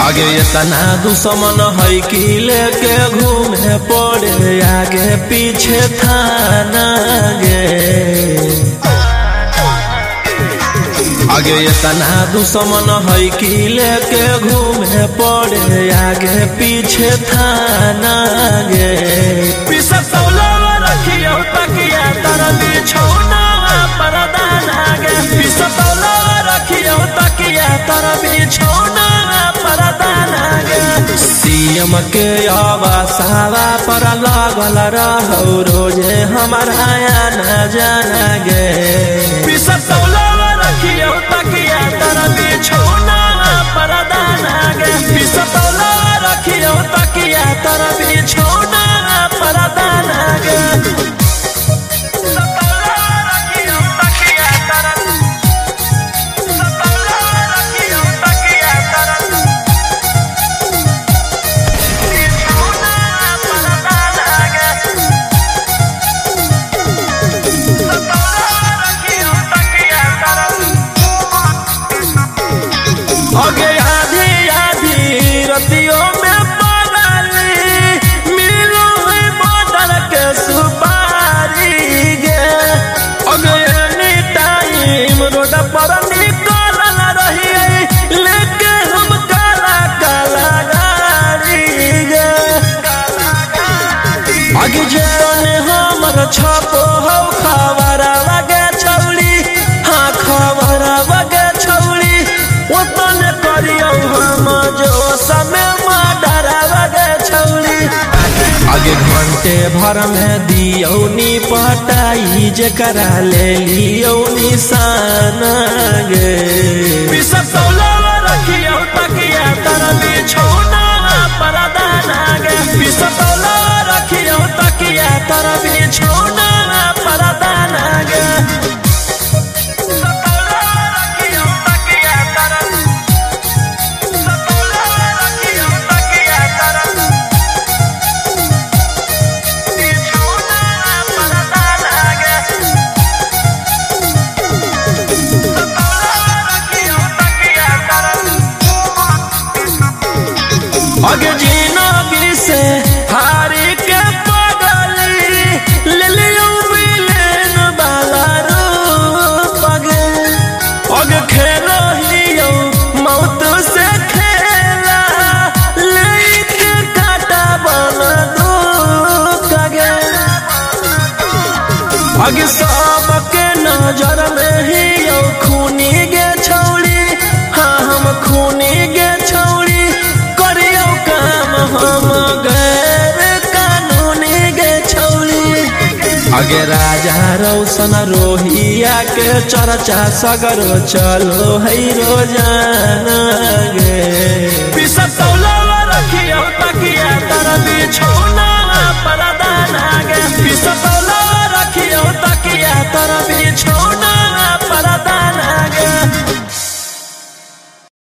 आगे इतना दुश्मन है कि लेके घूमे पड़े आगे पीछे थाना गे। आगे इतना दुश्मन है कि लेके घूमे पड़े आगे पीछे थाना गे। पीछे तौला रखियो तकिया तर बिछौना परदाना गे। पीछे तौला रखियो तकिया तर बिछौना परदाना गे। सीएम के आवासावा पर लागल रहो रोजे हमारा आना जाना गे। पीछे तौला रखियो तकिया तर बिछौना परदाना गे। पीछे तौला रखियो तकिया तर बिछौना परदाना गे। आगे आधी आधी रतियों में पगली मिलो है बॉर्डर के सुपारी गे। आगे एनी टाइम रोड पर निकल रही लेके हम काला काला गाड़ी गे। आगे जाने हमर छपो हो खबर लगे छौड़ी। हाँ खबर लगे छौड़ी ओतन करियो हम जो समय डरावा गे छौड़ी। आगे घंटे भर में दियो नी पटाई जेकरा ले लियो निशान गे। पीछे तौला रखियो तकिया तर बिछौना परदाना गे। पीछे तौला रखियो तकिया तर बिछौना परदाना गे। आगे जिंदगी से हारी के पगली ले लियो मिलन वाला रूप गे। आगे खेलो हियो मौत से खेला लेके काटा बन दुख गे। आगे सबके नजर में हियो खूनी गे छौड़ी। हाँ हम खूनी गे छौड़ी हम गैर कानूनी गे छौड़ी। आगे राजा रोशन रोहिया के चर्चा सगरो चलो है रोजाना गे। पीछे तौला रखियो तकिया तर बिछौना परदाना गे। पीछे तौला रखियो तकिया तर बिछौना